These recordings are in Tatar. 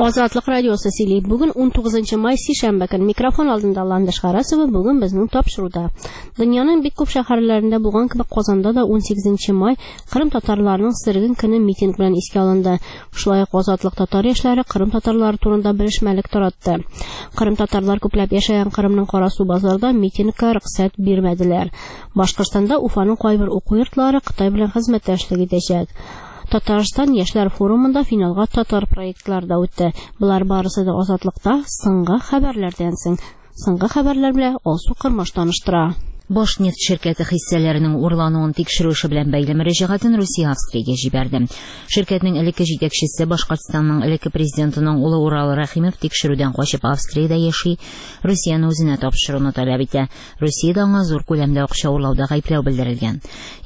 Азатлык радиосы сөйли. Бүген 19 май сишәмбе көн микрофон алдында Ландыш Харасова бүген безнең тапшыруда. Дөньяның бик күп шәһәрләрендә булган кебек Казанда да 18 май Кырым татарларының сөрген көне митинг белән искә алынды. Шулай ук Азатлык татар яшьләре Кырым татарлары турында белешмәлек таратты. Кырым татарлар күпләп яшәгән Кырымның Карасу базарда митингка рөхсәт бирмәделәр. Башкортстанда Уфаның кайбер уку йортлары Кытай белән хезмәттәшлек итәчәк. Татарстан яшьләр форумында финалга татар проектлары да үтте. Булар барысы да Азатлыкта соңгы хәбәрләрдән соң. Соңгы хәбәрләр белән Алсу Кырмаш таныштыра. Башнефть ширкәте хиссәләренең урлануын тикшерү эше белән бәйле мөрәҗәгатен Русия Австриягә җибәрде. Ширкәтнең элекке җитәкчесе Башкортстанның элекке президентының улы Урал Рәхимов тикшерүдән качып Австриядә яши, Русияны үзенә тапшыруны таләп итә. Русиядә аңа зур күләмдә акча урлауда гаепләү белдерелгән.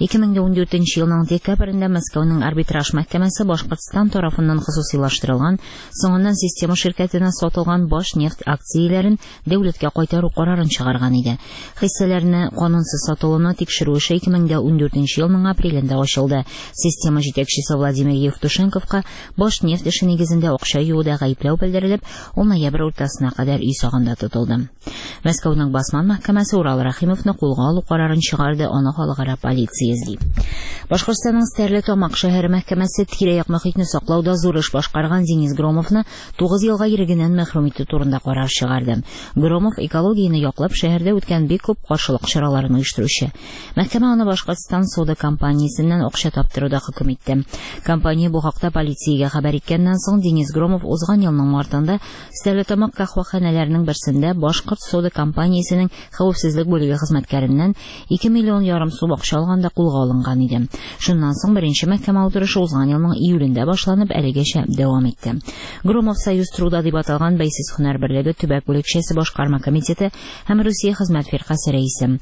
2014 елның декабрендә Мәскәүнең арбитраж мәхкәмәсе Башкортстан тарафыннан хосусыйлаштырылган, соңыннан система ширкәтенә сатылган Башнефть акцияләрен дәүләткә кайтару карарын чыгарган иде. Хиссәләрне канунсыз сатылуны тикшерү эше 2014 елның апрелендә ачылды. Система җитәкчесе Владимир Евтушенковка Башнефть эше нигезендә акча юуда гаепләү белдерелеп, ул ноябрь уртасына кадәр өй сагында тотылды. Мәскәүнең басман мәхкәмәсе Урал Рәхимовны кулга алу карарын чыгарды, аны халыкара полиция эзли. Башкортстанның Стәрлетамак шәһәре мәхкәмәсе тирә-як мохитне саклауда зур эш башкарган Денис Громовны 9 елга ирегеннән мәхрүм итү турында карар чыгарды. Громов экологияны яклап шәһәрдә үткән бик күп каршылык чараларын оештыручы. Мәхкәмә аны Башкортстан сода компаниясеннән акча таптыруда хөкем итте. Компания бу хакта полициягә хәбәр иткәннән соң Денис Громов узган елның мартында Стәрлетамак кахваханәләренең берсендә Башкорт сода компаниясенең хәвефсезлек бүлеге хезмәткәреннән 2,5 миллион сум акча алганда кулга алынган иде. Шуннан соң беренче мәхкәмә утырышы узган елның июлендә башланып, әлегәчә дәвам итте. Громов Союз труда дип аталган бәйсез һөнәр берлеге төбәк бүлекчәсе башкарма комитеты һәм Русия хезмәт фиркасы рәисе.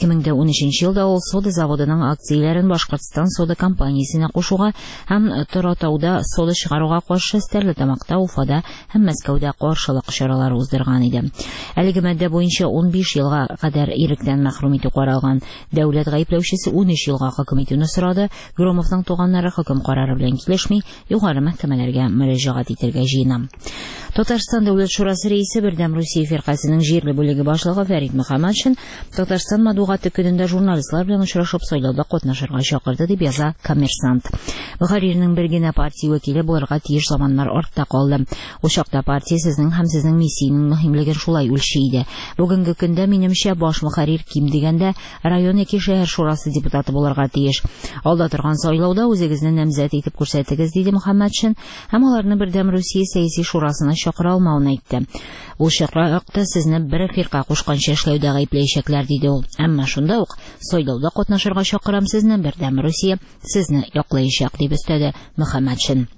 2013 елда ул сода заводының акцияләрен Башкортстан сода компаниясенә кушуга һәм Торатауда сода чыгаруга каршы Стәрлетамакта, Уфада һәм Мәскәүдә каршылык чаралары уздырган иде. Әлеге мәддә буенча 15 елга кадәр иректән мәхрүм итү каралган. Дәүләт гаепләүчесе 13 елга хөкем итүне сорады. Громовның туганнары хөкем карары белән килешми, югары мәхкәмәләргә мөрәҗәгать итәргә җыена. Татарстан Дәүләт шурасы рәисе Бердәм Русия фиркасының җирле бүлеге башлыгы Фәрит Мөхәммәтшин Татарстан матбугаты көнендә журналистлар белән очрашып сайлауда катнашырга чакырды дип яза Коммерсант. Мөхәррирнең бер генә партия вәкиле булырга тиеш заманнар артта калды. Ул чакта партия сезнең һәм сезнең миссиянең мөһимлеген шулай үлчи иде. Бүгенге көндә минемчә баш мөхәррир ким дигәндә район яки шәһәр шурасы депутаты булырга тиеш. Алда торган сайлауда үзегезне намзәт итеп күрсәтегез диде Мөхәммәтшин һәм аларны Бердәм Русия сәяси шурасына чакыра алмауын әйтте. Ул чакта сезне бер фирка кушканча эшләүдә гаепләячәкләр диде ул. Әмма шунда ук сайлауда катнашырга чакырам сезне, Бердәм Русия сезне яклаячак дип өстәде Мөхәммәтшин.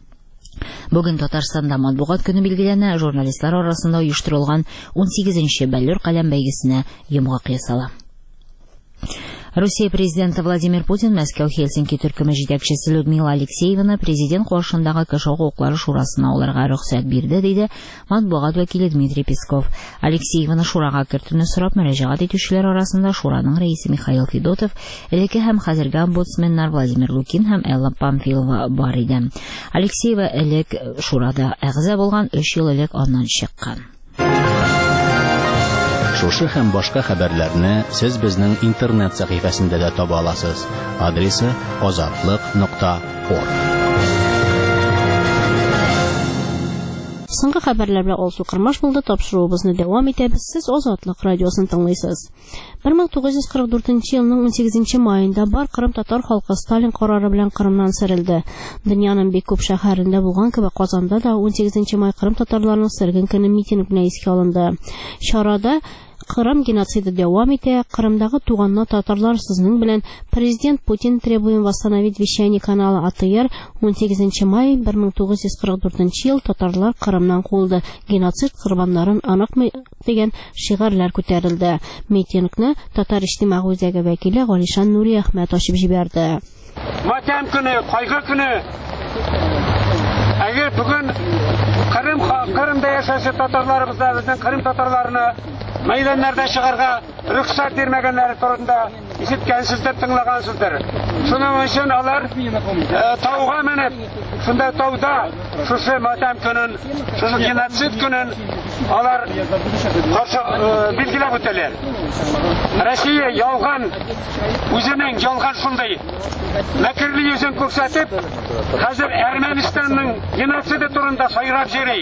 Бүген Татарстанда матбугат көне билгеләнә, журналистлар арасында оештырылган 18-нче Бәллүр каләм бәйгесенә йомгак ясала. Русия президенты Владимир Путин Мәскәү-Хельсинки төркеме җитәкчесе Людмила Алексеевна президент каршындагы кеше хукуклары шурасына алырга рөхсәт бирде, диде матбугат вәкиле Дмитрий Песков. Алексеевна шурага кертүне сорап мөрәҗәгать итүчеләр арасында шураның рәисе Михаил Федотов, элекке һәм хәзерге омбудсменнар Владимир Лукин һәм Элла Памфилова бар иде. Алексеева элек шурада әгъза булган, 3 ел элек аннан чыккан. Шушы һәм башка хәбәрләрне сез безнең интернет сәхифәсендә дә таба аласыз. Адресы azatlyk.org. Соңгы хәбәрләр белән Алсу Кырмаш булды. Тапшыруыбызны дәвам итәбез. Сез Азатлык радиосын тыңлыйсыз. 1944 елның 18 маенда бар Кырым татар халкы Сталин карары белән Кырымнан сөрелде. Дөньяның бик күп шәһәрендә булган кебек Казанда да 18 май Кырым татарларының сөрген көне митинг белән искә алынды. Чарада Кырым геноциды дәвам итә. Кырымдагы туганна татарлар сезнең белән президент Путин требуем восстановить вещание канала АТР 18 май 1944 ел татарлар Кырымнан куылды. Геноцид корбаннарын аныкмый дигән шигырьләр күтәрелде. Митингны татар иҗтимагый үзәге вәкиле Галишан Нури Әхмәт ачып җибәрде. Матәм көне, кайгы көне. Әгәр бүген Кырымда яшәүче татарларыбызда безнең Кырым татарларына мәйданнарда чыгарга рөхсәт бирмәгәннәре турында ишеткәнсездер, тыңлагансыздыр. Шуның өчен алар тауга менеп, шунда тауда шушы матәм көнен, шушы геноцид көнен алар каршы билгеләп үтәләр. Россия ялган, үзенең ялган шундай мәкерле йөзен күрсәтеп, хәзер Әрмәнстанның геноциды турында сайрап йөри.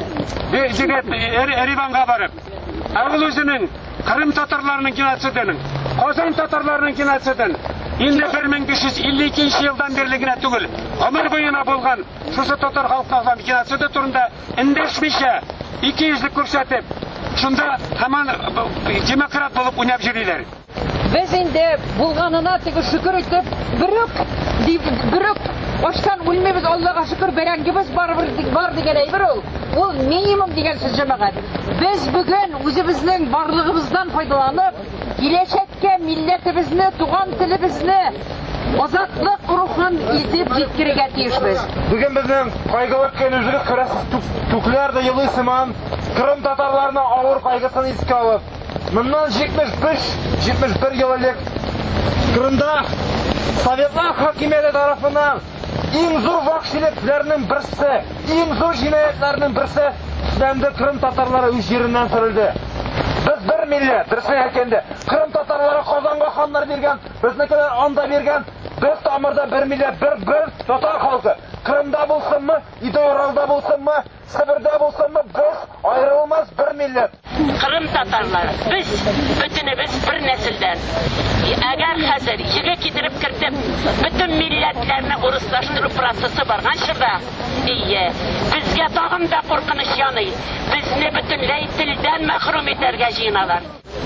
Ереванга барып, ул үзенең Кырым татарларының геноцидын, Казан татарларының геноцидын инде 1552 елдан берле генә түгел, гомер буена булган шушы татар халкының геноциды турында эндәшмичә 200лек күрсәтеп, шунда һаман демократ булып уйнап йөриләр. Без инде булганына теге шөкер итеп, бирүк Ашкан үлмебез, Аллага шөкер, бәрәңгебез бар дигән әйбер ул. Ул минимум дигән сүз җәмәгать. Без бүген үзебезнең барлыгыбыздан файдаланып, киләчәккә милләтебезне, туган телебезне азатлык рухын итеп җиткерергә тиешбез. Бүген безнең кайгылы көнебезгә керәсез түкләр дә елый сыман, Кырым татарларының авыр кайгысын искә алып, моннан 75-71 ел элек Кырымда Советлар хакимияте тарафынан иң зур вахшилекләрнең берсе, иң зур җинаятьләрнең берсе эшләнде. Кырым татарлары үз җиреннән сөрелде. Без бер милләт, дөресен әйткәндә, Кырым татарлары Казанга ханнар биргән, безнекеләр анда биргән. Без тамырда бер милләт, бер татар халкы. Кырымда булсынмы, Идеуралда булсынмы, Сибирдә булсынмы, без аерылмас бер милләт. Кырым татарлары, biz bütünübüz bir nesilden. Eğer hazır yığı gidirip kırtıp bütün milletlerini uruslaştırıp prosesi bargan şurada. Bizge dağımda korkunuş yanı. Bizni bütünley tilden mahrum ederge jinalar.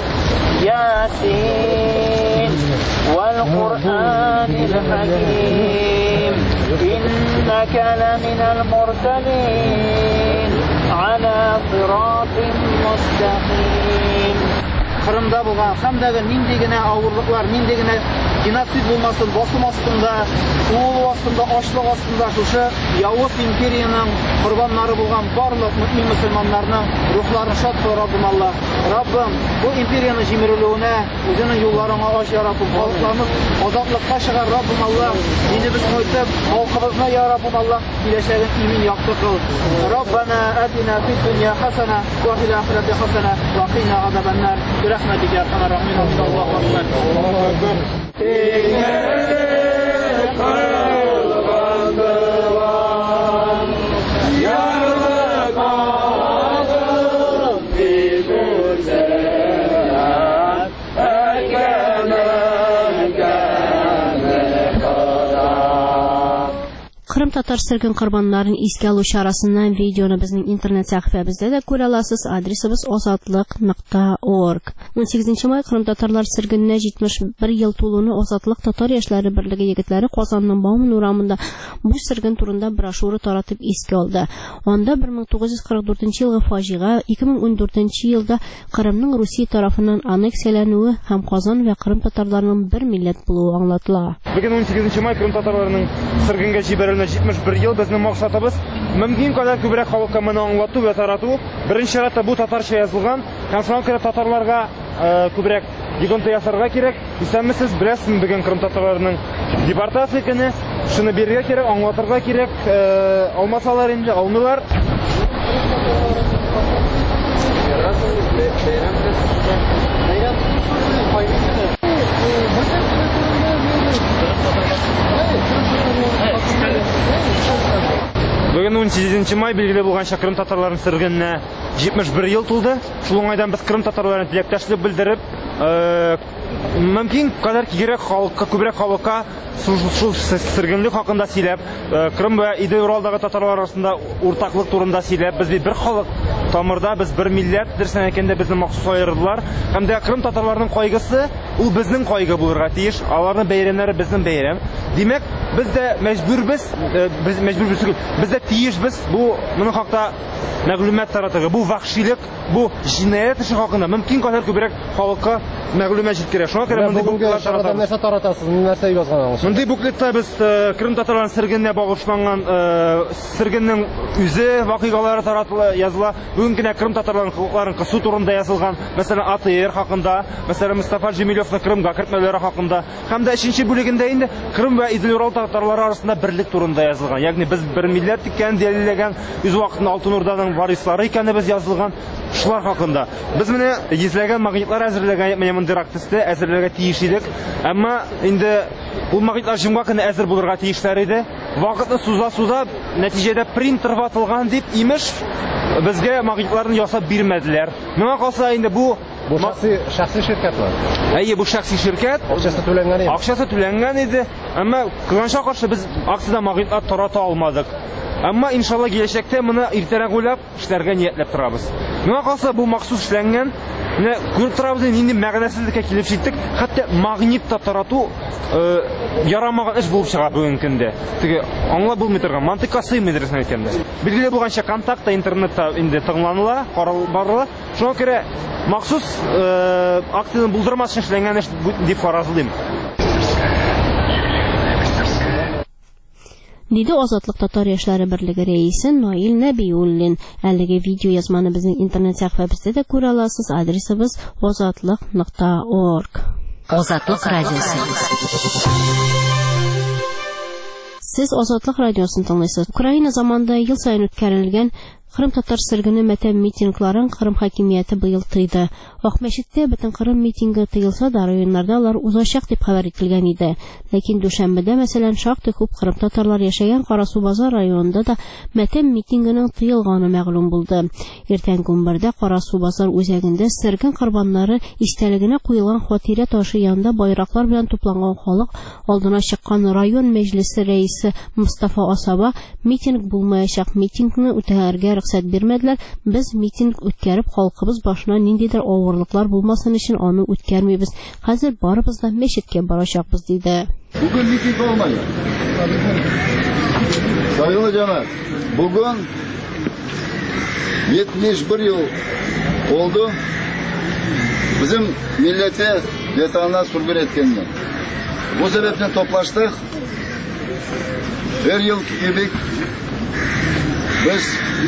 Yasin vel Kur'anil Hakim inneke leminel murselin ala sıratin mustaqim. Kırımda bulgan hamdagi nindigina avurliklar, nindigina genotsid bulmasın, basım astında, uğulu astında, açlık astında şuşu Yavuz imperiyanın kurbanları bulgan barlık mümin müslümanlarının ruhlarını şad koy Rabbim Allah. Rabbim bu imperiyanın jimiriliğine, özünün yollarına aş yarabbim, halklarımız azatlıkta çıkar Rabbim Allah. Yine biz koytup halkımızına ya Rabbim Allah, bileşeğin imin yaktı kıl. Rabbena atina fid dünya hasana ve fil ahireti hasana ve qina azabennar. برحمتك يا ارحم الراحمين. الله اكبر. Кырым татар сөргөн корбаннарын искә алу чарасыннан видеоны безнең интернет сәхифәбездә дә күрә аласыз. Адресыбыз azatlык.org. 18 май Кырым татарлар сөргөненә 71 ел тулуны Азатлык татар яшьләре берлеге егетләре Казанның Бауман урамында бу сөргөн турында брошюра таратып искә алды. Анда 1944 елгы фаҗига, 2014 елда Кырымның Русия тарафыннан аннексияләнүе һәм Казан ва Кырым татарларының бер милләт булуы аңлатыла. Бүген 18 май Кырым татарларының сөргөнгә җибәрелүенә 71 ел безнең максатыбыз мөмкин кадәр күбрәк халыкка моны аңлату ва тарату. Беренче чиратта бу татарча язылган, һәм шуңа күрә татарларга күбрәк йогынты ясарга кирәк. Исәнмесез, беләсез, бүген Кырым татарларының депортация көне, шуны бирергә кирәк, аңлатырга кирәк. Алмасалар инде алмыйлар. Бүген 18 май билгеле булганча Кырым татарларының сөргөненә 71 ел тулды. Шул уңайдан без Кырым татарларына теләктәшлек белдереп, мөмкин кадәр кирәк халыкка, күбрәк халыкка шул сөргөнлек хакында сөйләп, Кырым ва Идеуралдагы татарлар арасында уртаклык турында сөйләп, без бер халык тамырда, без бер милләт, дөресен әйткәндә безне махсус аердылар. Һәм дә Кырым татарларының кайгысы ул безнең кайгы булырга тиеш. Аларның бәйрәмнәре безнең бәйрәм. Димәк, без дә мәҗбүрбез, без дә тиешбез бу моның хакта мәгълүмат таратырга. Бу вахшилек бу җинаять эше хакында мөмкин кадәр күбрәк халыкка мәгълүмат җиткерә. Шуңа күрә мондый буклетлар таратабыз. Нәрсә таратасыз? Нәрсә язгансыз? Мондый буклетта без Крым татарларының сөргененә багышланган сөргеннең үзе вакыйгалары таратыла, языла. Бүген генә Крым татарларының хукукларын кысу турында язылган. Мәсәлән, АТР хакында, мәсәлән, Мустафа Җәмиловның Крымга кертмәләре хакында. Һәм дә 3нче бүлегендә инде Крым ва Идел Урал татарлары арасында берлек турында язылган. Ягъни без бер милләт икән дәлилләгән, үз вакытында Алтын Урданың варислары икәнебез язылган. Шулар хакында. Без менә йөзләгән магнитлар әзерләгән, менә мондый рактысты әзерләргә тиеш идек. Әмма инде ул магнитлар җомга көне әзер булырга тиешләр иде. Вакытны суза-суза, нәтиҗәдә принтер ватылган дип, имеш, безгә магнитларны ясап бирмәделәр. Миңа калса инде бу шәхси şirket var. Әйе, бу шәхси şirket. Акчасы түләнгән иде. Акчасы түләнгән иде. Әмма кыланча каршы без акциядә магнитлар тарата алмадык. Әмма иншалла киләчәктә моны иртәрәк уйлап эшләргә ниятләп торабыз. Миңа калса бу махсус эшләнгән. Менә күреп торабыз инде мәгънәсезлеккә килеп җиттек. Хәтта магнитта тарату ярамаган эш булып чыга бүген көндә. Теге аңлап булмый торган, мантыкка сыймый дөресен әйткәндә. Билгеле булганча контактта интернетта инде тыңланыла, каралып барыла. Шуңа күрә махсус акцияны булдырмас өчен эшләнгән эш дип фаразлыйм. Диде Азатлык татар яшьләре берлеге рәисе Наил Нәбиуллин. Әлеге видео язманы безнең интернет сәхифәбездә дә күрә аласыз. Адресыбыз azatlyk.org. Азатлык радиосы. Сез Азатлык радиосын тыңлыйсыз. Украина заманында ел сайын үткәрелгән Крым татар сөргене мәтәм митингларын Крым хакимияте быел тыйды. Акмәчеттә бөтен Крым митинги тыелса да районнарда алар узачак дип хәбәр ителгән иде. Ләкин Дүшәмбедә, мәсәлән, шактый күп Крым татарлар яшәгән Карасу базар районында да мәтәм митингының тыелганы мәгълүм булды. Иртәнге 11дә Карасу базар үзәгендә сөрген корбаннары истәлегенә куелган хатирә ташы янында байраклар белән тупланган халык алдына чыккан район мәҗлесе рәисе Мустафа Асаба митинг булмаячак, митингны үтәргә рөхсәт бирмәделәр. Без митинг үткәреп халкыбыз башына ниндидер авырлыклар булмасын өчен аны үткәрмибез. Хәзер барыбыз да мәчеткә барачакбыз диде. Bugün miting olmayı. Sayılı cemaat, bugün 71 yıl oldu. Bizim millete yatağından sürgün etkenler. Bu sebepten toplaştık. Her yıl gibi biz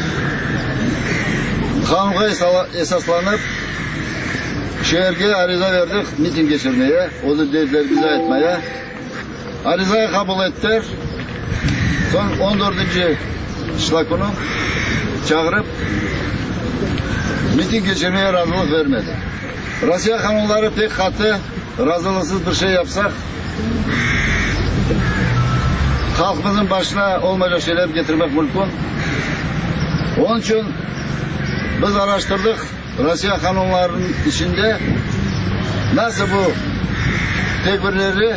kanuna esaslanıp şehirge ariza verdik miting geçirmeye, o da dediler bize etmeye. Arizayı kabul ettiler. Son 14. Şubat günü çağırıp miting geçirmeye razılık vermedi. Rusya kanunları pek katı, razılıksız bir şey yapsak halkımızın başına olmayacak şeyler getirmek mümkün. Onun için biz araştırdık. Rusya kanunlarının içinde nasıl bu tedbirleri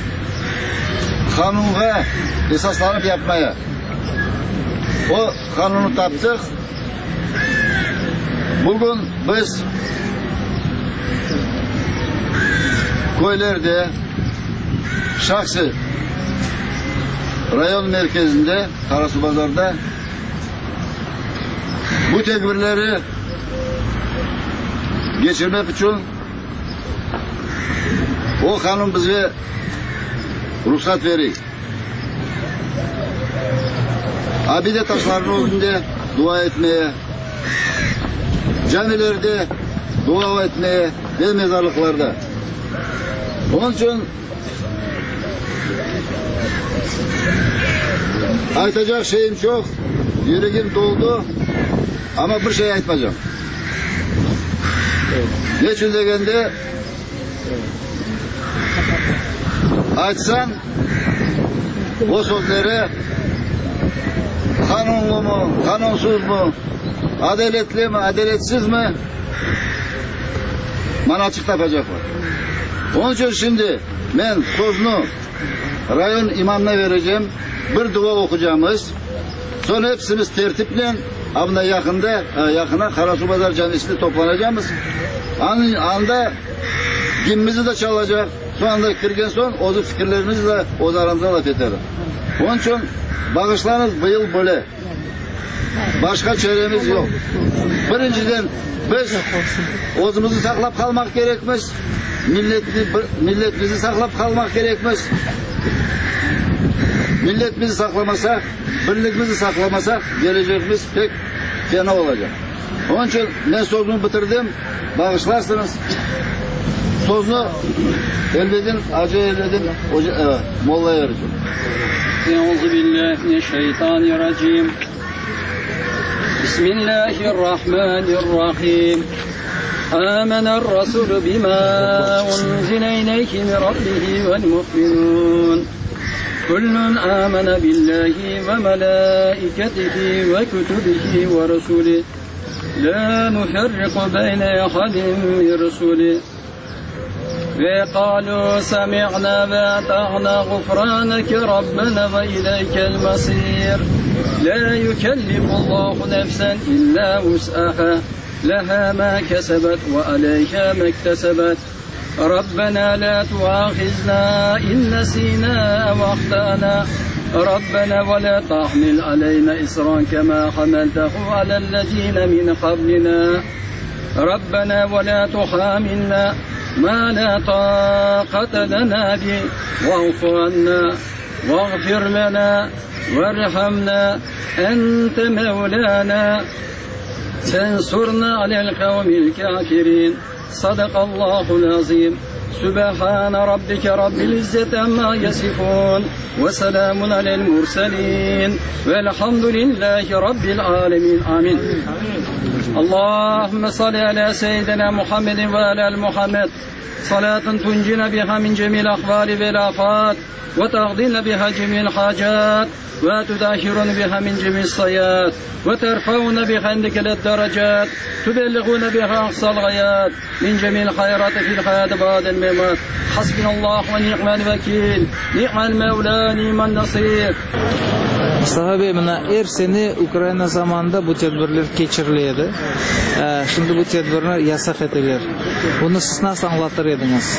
kanuna esaslanıp yapmaya. O kanunu taptık. Bugün biz köylerde şahsi rayon merkezinde Karasu Bazar'da bu tedbirleri geçirmek için o kanun bize ruhsat veriyor. Abide taşlarının önünde dua etmeye, camilerde dua etmeye ve mezarlıklarda. Onun için aytacak şeyim çok, yüreğim doldu ama bir şey aytmayacağım. Geçin degende açsam o sözleri kanunlu mu, kanunsuz mu, adaletli mi, adaletsiz mi bana açık yapacak var. Onun için şimdi ben sözünü rayon imamına vereceğim, bir dua okuyacağımız, sonra hepsimiz tertiple abına yakına Karasu Bazar Camisi'nde toplanacağımız. Anda gimimizi de çalacak. Şu anda kirgen son, o fikirlerimizi de o aramızda laf edelim. Onun için bağışlarınız bu yıl böyle. Başka çaremiz yok. Birinciden biz özümüzü saklap kalmak gerekmez. Milletimizi saklap kalmak gerekmez. Milletimizi saklamasak, birliğimizi saklamasak geleceğimiz pek fena olacak. Onun için ben sözümü bitirdim. Bağışlarsınız. Sözünü elbedin, acı elbedin, mollaya vereceğim. Euzubillahimineşşeytanirracim. Bismillahirrahmanirrahim. آمن الرسول بما أنزل إليه من ربه والمؤمنون كل آمن بالله وملائكته وكتبه ورسله لا نفرق بين أحد من رسله وقالوا سمعنا وأطعنا غفرانك ربنا وإليك المصير لا يكلف الله نفسا إلا وسعها لها ما كسبت وعليها ما اكتسبت ربنا لا تؤاخذنا إن نسينا أو أخطأنا ربنا ولا تحمل علينا إصرا كما حملته على الذين من قبلنا ربنا ولا تحاملنا ما لا طاقة لنا به واعف عنا واغفر لنا وارحمنا أنت مولانا تنصرنا على القوم الكافرين صدق الله العظيم سبحان ربك رب العزة عما يصفون وسلام على المرسلين والحمد لله رب العالمين آمين اللهم صل على سيدنا محمد وعلى آل محمد صلاة تنجينا بها من جميع الأحوال والآفات وتقضينا بها جميع الحاجات وتداهرنا بها من جميع الصيات وترفعنا بها عندك للدرجات تبلغون بها أقصى الغايات من جميع الخيرات في الحياة بعد الممات حسبنا الله ونعم الوكيل نعم المولى نعم النصير. Mustafa Bey, her sene Ukrayna zamanında bu tedbirler geçirildi. Şimdi bu tedbirler yasak edilir. Bunu siz nasıl anlatır ediniz?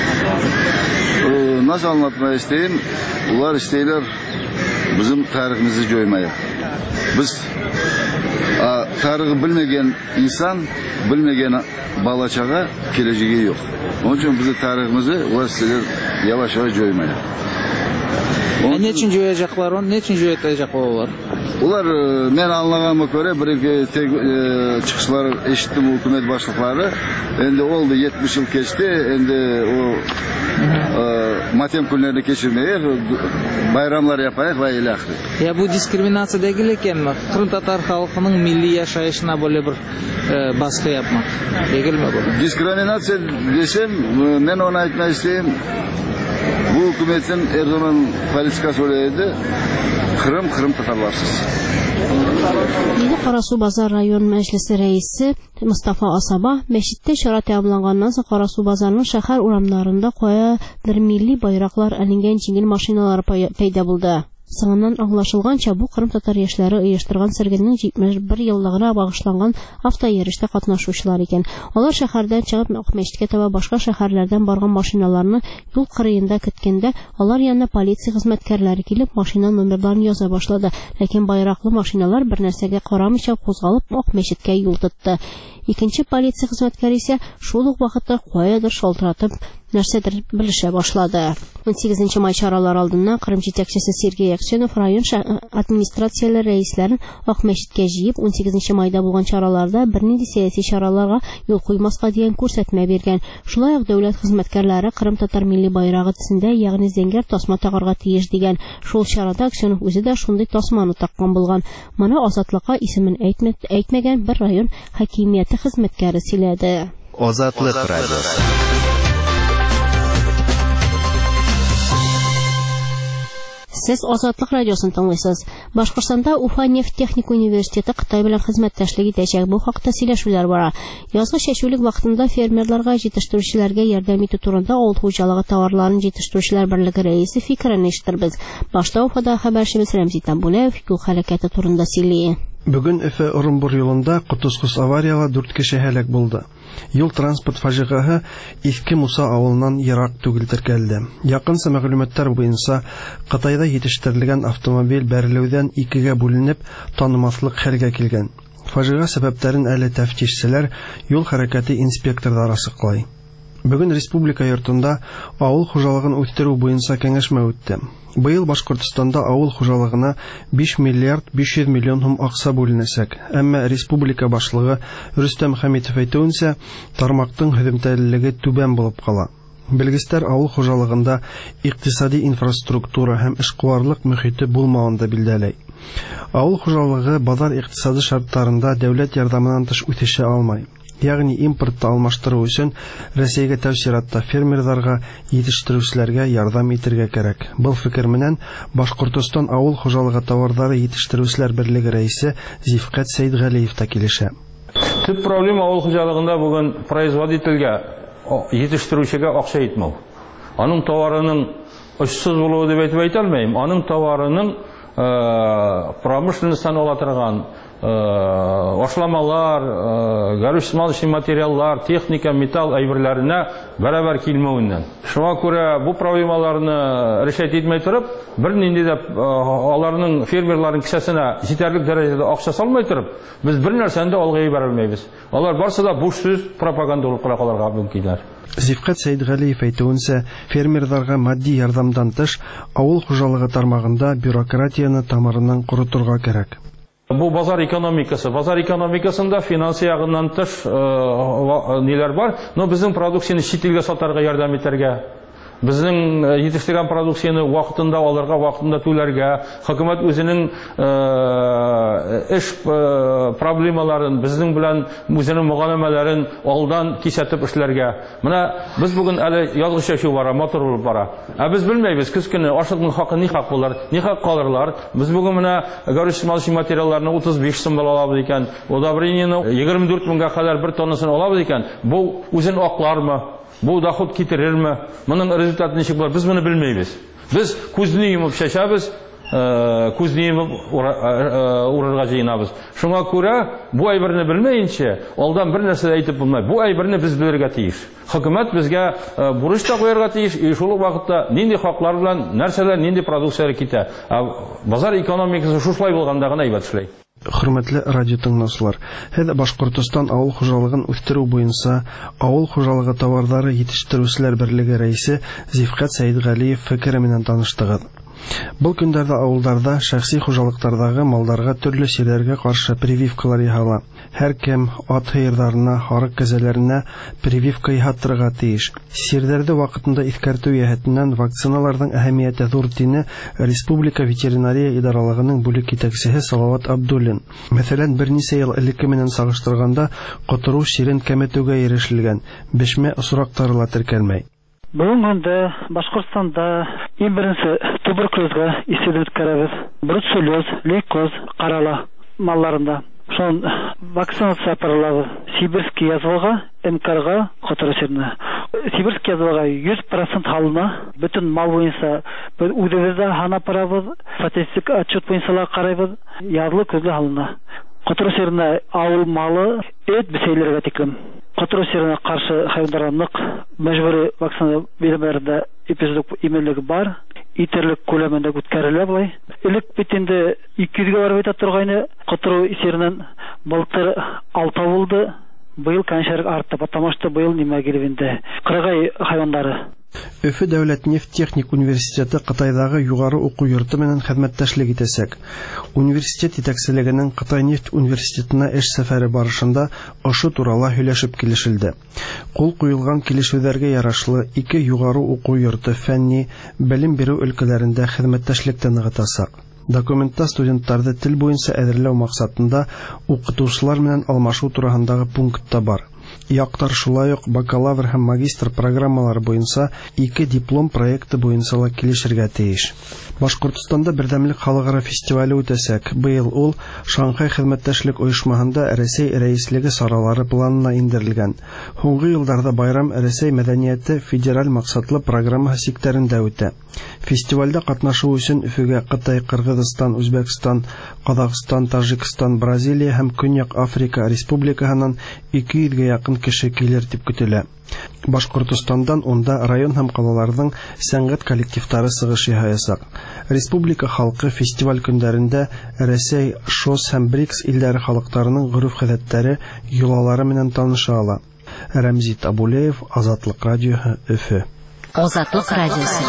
Nasıl anlatmayı isteyeyim? Onlar isteyirler bizim tarihimizi joymaya. Biz tarihi bilmegen insan, bilmegen balaçağa geleceği yok. Onun için bizim tarihimizi onlar isteyirler yavaş yavaş joymaya. Ne için joyacaklar onu? Ne için joyatacak olar? Ular men anlaganyma göre bir çıkışlar eşittim hükümet başlıkları. Endi oldu 70 yıl geçti. Endi o matem günlerini geçirmeyek, bayramlar yapayık ve ilahir. Ya bu diskriminatsiya değil ekenmi? Kırım Tatar halkının milli yaşayışına böyle bir baskı yapmak. Değil mi bu? Diskriminatsiya desem, men onu aytmak isteyeyim. Bu hükümetin her zaman politikası öyleydi. Kırım Tatarlarsız. Yeni Karasu Bazar Rayon Meclisi Reisi Mustafa Asaba, meşitte şara tayinlangandan sonra Karasu Bazarının şəhər uramlarında qoya bir milli bayraqlar əlinген jingil maşinaları payda buldu. Sağından anlaşılğanca bu Kırım Tatar yaşları uyuşturğan sərginin 71 yıllığına bağışlanğan avtoyerişdə qatnaşıcılar ekan. Onlar şəhərdən çıxıb Meşitə təbə başqa şəhərlərdən barğan maşinalarını yol qırıyında kütkəndə onlar yanına polisiya xizmətkarları kelib maşina nömrələrini yaza başladı. Lakin bayraqlı maşinalar bir nərsəgə qaramıca qozğalıb Meşitə yol tutdu. İkinci polisiya xizmətkarı isə şol vaxtda qoyadır şaltıratıb нәрсәдер белешә башлады. 18 май чаралар алдыннан Кырым җитәкчесе Сергей Аксенов район администрацияләре рәисләрен Ак мәчеткә җыеп 18 майда булган чараларда бернинди сәяси чараларга юл куймаска дигән күрсәтмә биргән. Шулай ук дәүләт хезмәткәрләре Кырым Татар милли байрагы төсендә, ягъни зәңгәр тасма тагарга тиеш дигән. Шул чарада Аксенов үзе дә шундый тасманы таккан булган. Моны Азатлыкка исемен әйтмәгән бер район хакимияте хезмәткәре сөйләде. Азатлык радиосы. Siz Azadlık Radyosu'nu tanlıyorsunuz. Башкортстанда Уфа нефть-техника университеты Кытай белән хезмәттәшлек итәчәк. Бу хакта сөйләшүләр бара. Язгы чәчүлек вакытында фермерларга, җитештерүчеләргә ярдәм итү турында авыл хуҗалыгы товарларын җитештерүчеләр берлеге рәисе фикерен ишеттербез. Башта Уфада хәбәрчебез Рәмзи Тамбулев юл хәрәкәте турында сөйли. Бүген Өфә Орынбур юлында Кутузкус аварияга 4 кеше һәлак булды. Юл транспорт фаҗигаһы Иске Муса авылынан ерак түгел теркәлде. Якынча мәгълүматлар буенча, Кытайда җитештерелгән автомобиль бәрелүдән 2гә бүленеп, танымаслык хәлгә килгән. Фаҗига сәбәпләрен әле тәфтишчеләр, юл хәрәкәте инспекторлары ачыклай. Бүген республика йортында авыл хуҗалыгын үстерү буенча кәңәшмә үтте. Быел Башкортстанда авыл хуҗалыгына 5 миллиард 500 миллион сум акча бүленәчәк. Әмма республика башлыгы Рөстәм Хәмитов әйтүенчә, тармактың һөҗүмтәллеге түбән булып кала. Белгечләр авыл хуҗалыгында икътисади инфраструктура һәм эшкуарлык мөхите булмавын да билдәләй. Авыл хуҗалыгы базар икътисады шартларында дәүләт ярдәменнән тыш үтешә алмай. Ягъни импортты алмаштыру өчен Россиягә тәүсиратта фермерларга, җитештерүчеләргә ярдәм итәргә кирәк. Бу фикер менән Башкортстан авыл хуҗалыгы товарлары җитештерүчеләр берлеге рәисе Зифкат Сәйдгалиев та килешә. Төп проблема авыл хуҗалыгында бүген производительгә, җитештерүчегә акча итмәү. Аның товарының очсыз булуы дип әйтеп алмыйм. Аның товарының промышленностьтан ала торган ашламалар, горюче-смазочный материаллар, техника, металл әйберләренә бәрабәр килмәвеннән. Шуңа күрә бу проблемаларны решать итмәй торып, бернинди дә аларның фермерларның кисәсенә җитәрлек дәрәҗәдә акча салмай торып, без бер нәрсәне дә алга ибәрә алмыйбыз. Алар барсы да буш сүз, пропаганда булып калырга мөмкиннәр. Зифкат Сәйдгалиев әйтүенчә, фермерларга матди ярдәмдән тыш авыл хуҗалыгы тармагында бюрократияны тамырыннан курытырга кирәк. Бу базар экономикасы. Базар экономикасында финансы ягыннан тыш ниләр бар, но безнең продукцияны чит илгә сатарга ярдәм итәргә, безнең җитештергән продукцияны вакытында алырга, вакытында түләргә, хөкүмәт үзенең эш проблемаларын, безнең белән үзенең мөгамәләләрен алдан кисәтеп эшләргә. Менә без бүген әле язгы чәчү бара, мотор булып бара. Без белмәйбез, көз көне ашлыкның хакы ни хак булар, ни хак калырлар. Без бүген менә горюче-смазочный материалларны 35 сум алабыз икән, удобрениены 24 меңгә кадәр бер тоннасын алабыз икән. Бу үзен аклармы? Бу доход китерерме? Моның результаты ничек булар? Без моны белмәйбез. Без күзне йомып чәчәбез, күзне йомып урырга җыенабыз. Шуңа күрә бу әйберне белмәенчә, алдан бер нәрсә әйтеп булмый. Бу әйберне без белергә тиеш. Хөкүмәт безгә бурыч та куярга тиеш, шул ук вакытта нинди хаклар белән нәрсәләр, нинди продукциялар китә. Базар экономикасы шулай булганда гына әйбәт эшләй. Хөрмәтле радио тыңлаучылар, һәр Башкортстан авыл хуҗалыгын үстерү буенча авыл хуҗалыгы товарлары җитештерүчеләр берлеге рәисе Зифкат Сәйдгалиев фикере менән таныштыгыз. Бұл көндәрдә авылдарда шәхси хуҗалыклардагы малларга төрле сирләргә каршы прививкалар яһала. Һәр кем ат һыерларына, харык кәзәләренә прививка яһатырга тиеш. Сирләрдә вакытында искәртү яһәтеннән вакциналарның әһәмияте зур тине республика ветеринария идаралыгының бүлек итәкчесе Салават Абдуллин. Мәсәлән, берничә ел элекке менән сагыштырганда котыру сирен кәметүгә ирешелгән, бешмә осрактары теркәлмәй. Бүгін күндә Башкортстанда иң беренче туберкулезга исәдә үткәрәбез. Бруцеллез, лейкоз, карала малларында. Шон вакцинация апаралабыз. Сибирский язвага, МКРга котырышына. Сибирский язвага 100% халына, бөтен мал буенча үдебездә хана апарабыз. Статистик отчет буенча карайбыз. Язлы күзле халына. Котырышына авыл малы эт бисейләргә тиклем. Котырышына каршы хайвандарга мәҗбүри вакцина бирмәләрендә эпизодик иминлеге бар. Итерлек күләмендә үткәрелә булай. Элек бит инде 200-гә барып әйтә торганы, котыру исереннән былтыр 6 булды. Быел канчарык артты, потому что быел нимә килгәндә кыргай хайваннары. Өфе дәүләт нефть-техник университеты Кытайдагы югары уку йорты менән хезмәттәшлек итәсәк. Университет итәкчелегенең Кытай нефть университетына эш сәфәре барышында ашы турала һөйләшеп килешелде. Кул куелган килешүләргә ярашлы ике югары уку йорты фәнни белем бирү өлкәләрендә хезмәттәшлекне ныгытасак. Документта студентларны тел буенча әзерләү максатында укытучылар белән алмашу турысындагы пунктта бар. Яктар шулай ук бакалавр һәм магистр программалары буенча ике диплом проекты буенча килешергә тиеш. Башкортстанда бердәмлек халыкара фестивале үтәсәк, быел ул Шанхай хезмәттәшлек оешмаһында Россия рәислеге саралары планына индерелгән. Һуңгы елларда байрам Россия мәдәнияте федераль максатлы программа секторында үтә. Фестивальдә катнашу өчен Өфөгә Кытай, Кыргызстан, Үзбәкстан, Казакстан, Таҗикстан, Бразилия һәм Көньяк Африка республикаһыннан 200-гә якын кеше килер дип көтелә. Башкортстандан онда район һәм калаларның сәнгать коллективтары сыгыш ясак. Республика халкы фестиваль көндәрендә Рәсәй, ШОС һәм БРИКС илләре халыкларының гореф-гадәтләре, йолалары менән таныша ала. Рәмзит Абулеев, Азатлык радиоһы, Өфе. Азатлык радиосы.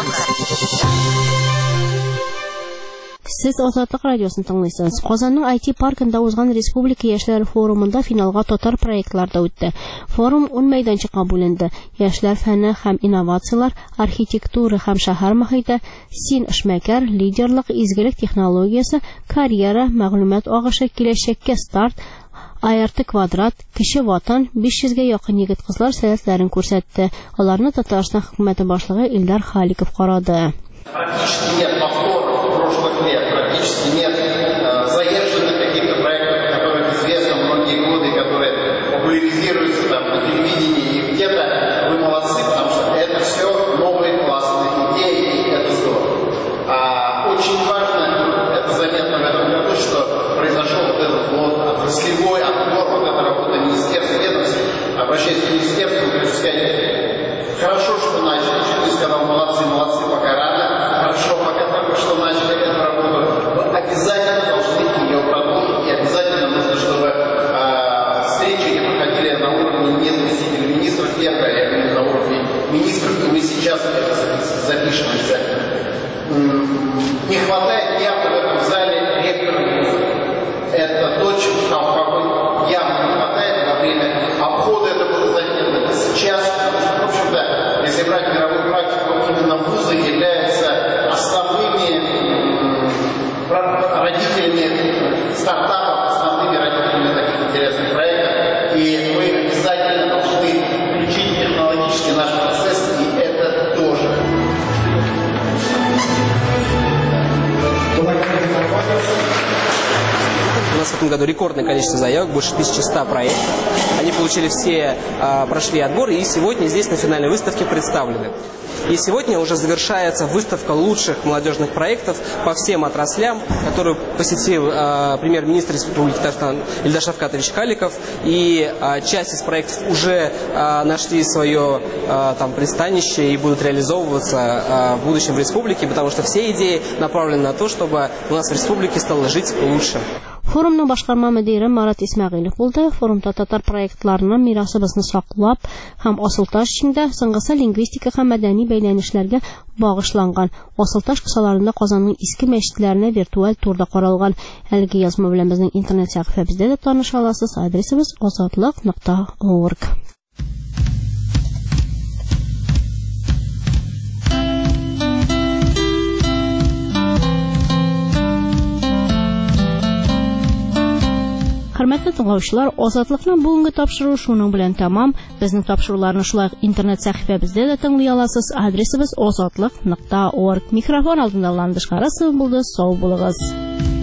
Сез Азатлык радиосын тыңлыйсыз. Казанның IT паркында узган Республика яшьләр форумында финалга татар проектлар да үтте. Форум 10 мәйданчыкка бүленде. Яшьләр фәне һәм инновациялар, архитектура һәм шәһәр мохите, син эшмәкәр, лидерлык, изгелек технологиясе, карьера, мәгълүмат агышы, киләчәккә старт, IRT квадрат, кеше ватан, 500-гә якын егет-кызлар сәләтләрен күрсәтте. Аларны Татарстан хөкүмәте башлыгы Илдар Халиков карады. Практически нет повторов прошлых лет, практически нет заезженных каких-то проектов, которые известны многие годы, которые популяризируются там на телевидении, и где-то вы молодцы, потому что это все новые классные идеи, и это здорово. Очень важно, это заметно в этом году, что произошел вот этот вот отраслевой отбор, вот эта работа министерства, ведомств. Обращаясь к министерству, хочу сказать, хорошо, что начали, я сказал, молодцы, пока рано. Хорошо, пока только что начали эту работу, обязательно должны ее продолжить, и обязательно нужно, чтобы встречи не проходили на уровне не заместителя министров, а на уровне министров, и мы сейчас это запишемся. Не хватает явно в этом зале ректора вуза. Это то, чего явно не хватает во время обхода, это было заметно сейчас, в общем-то, если брать мировую практику, именно вузы являются основными родителями стартапов, основными родителями таких интересных проектов, и мы обязательно должны включить технологически наш процесс, и это тоже. У нас в этом году рекордное количество заявок, больше 1100 проектов. Они получили все, прошли отбор, и сегодня здесь на финальной выставке представлены. И сегодня уже завершается выставка лучших молодежных проектов по всем отраслям, которую посетил премьер-министр Республики Татарстан Ильдар Шавкатович Халиков. И часть из проектов уже нашли свое пристанище и будут реализовываться в будущем в республике, потому что все идеи направлены на то, чтобы у нас в республике стало жить лучше. Форумның башкарма мөдире Марат Исмәгыйлев булды. Форумда татар проектларының мирасыбызны саклап һәм асылташ içində соңгысы лингвистика һәм мәдәни бәйләнешләргә багышланган. Асылташ кысаларында Казанның иске мәчетләренә виртуаль турда каралган. Әлеге язма белән безнең интернет сәхифәбездә дә таныша аласыз. Адресыбыз azatlyk.org. Хөрмәтле тыңлаучылар, Азатлыкның бүгенге тапшыруы шуның белән тәмам. Безнең тапшыруларны шулай интернет сәхифәбездә дә тыңлый аласыз. Адресыбыз azatlyk.org. Микрофон алдында Ландыш Карасов булды. Сау булыгыз.